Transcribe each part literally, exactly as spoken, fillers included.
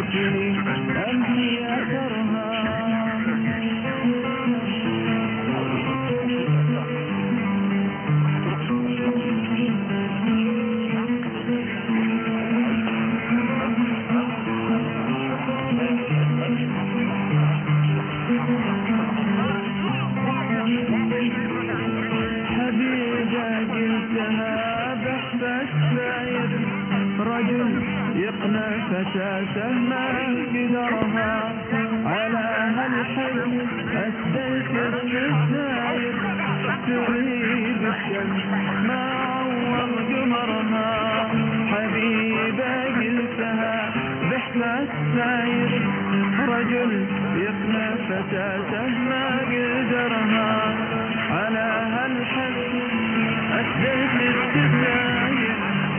ليتني أمشي أثرها رجل يقنع فتاته ما قدرها على هالحلم أسدلت الستاير تغيب الشمس ما عوض قمرها حبيبة قلتها بإحساس ساير رجل يقنع فتاته ما قدرها على هالحلم أسدلت الستاير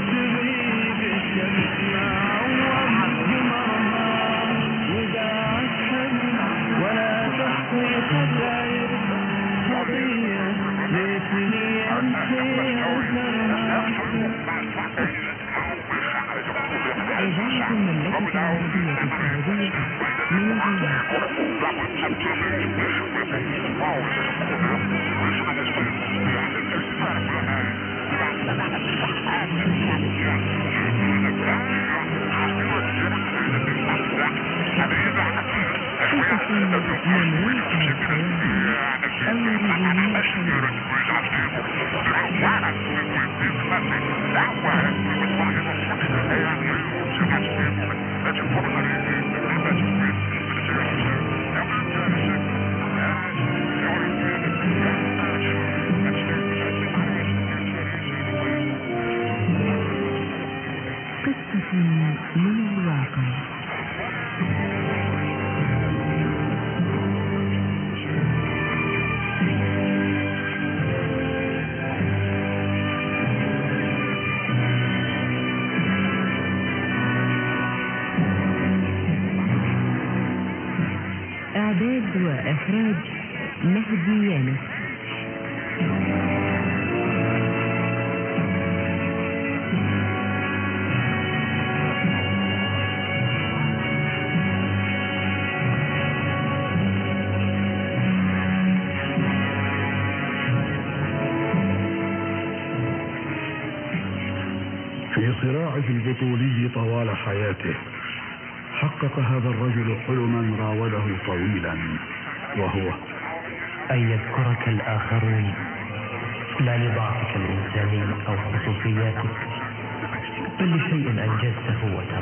ولا تخفي خسائر خطية ليتني أمشي أثرها. إذاعة المملكة العربية السعودية من الرياض. قصة من الواقع. إعداد وإخراج مهدي يانس. في صراعه البطولي طوال حياته حقق هذا الرجل حلما راوده طويلا، وهو أن يذكرك الآخرون لا لضعفك الإنساني أو خصوصياتك، بل لشيء أنجزته وتركته.